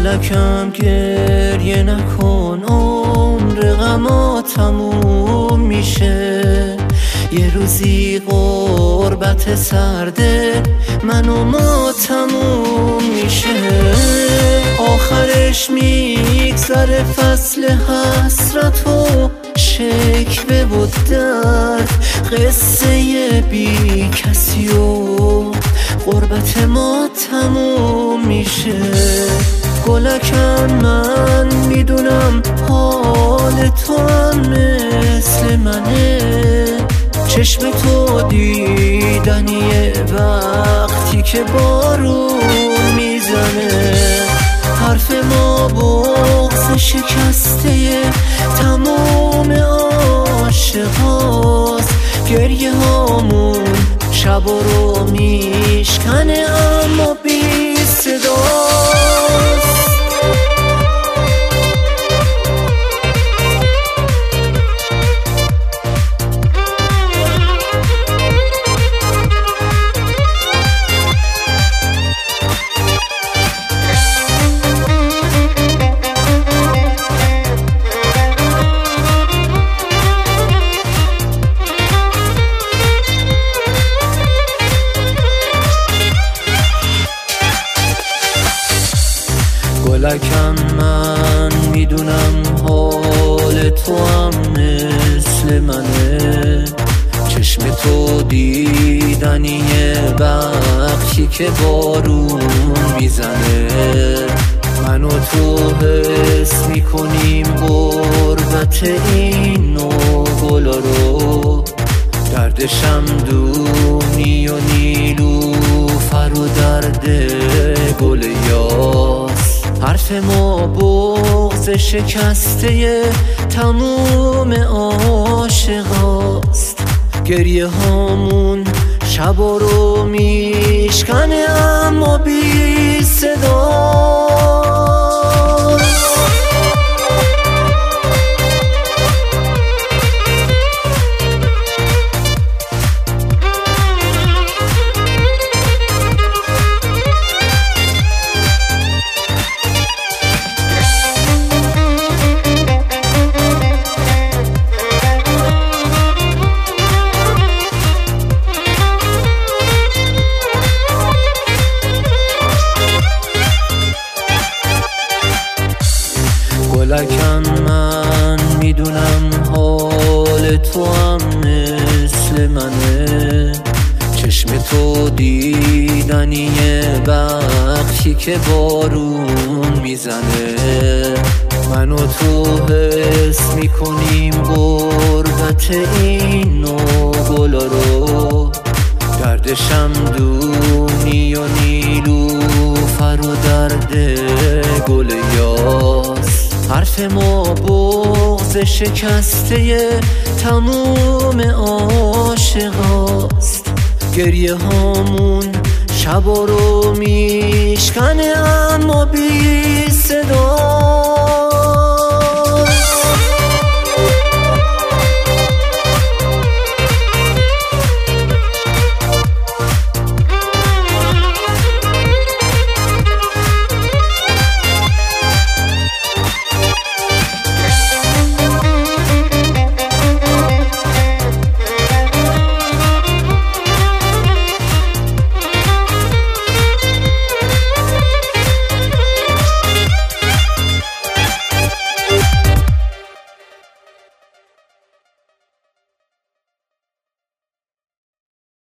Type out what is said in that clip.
گلکم گریه نکن، عمر غما تموم میشه. یه روزی غربت سرده من و ما تموم میشه. آخرش میگذره فصل حسرت و شکوه و درد، قصه بی کسی و غربت ما تموم میشه. گلکن من میدونم حال تو هم مثل منه، چشم تو دیدنیه وقتی که بارون میزنه. حرف ما بغض شکسته تمام عاشقاست، گریه هامون شب رو میشکنه اما بی صداست. گلکم من میدونم حال تو هم مثل منه، چشم تو دیدنیه وقتی که بارون میزنه. من و تو حس میکنیم غربت این گلا رو، دردشم دونی و نیلوفر و درد گل یاس. حرف ما بغض شکسته تموم عاشقاست، گریه هامون شب رو میشکنه اما بی صداست. گلکن من میدونم حال تو هم مثل منه، چشم تو دیدنیه وقتی که بارون میزنه. من و تو حس میکنیم غربت این گلا رو، دردشم دونی و نیلوفر و درد گل یاس. حرف ما بغض شکسته تموم عاشقاست، گریه هامون شب رو میشکنه اما بی صدا.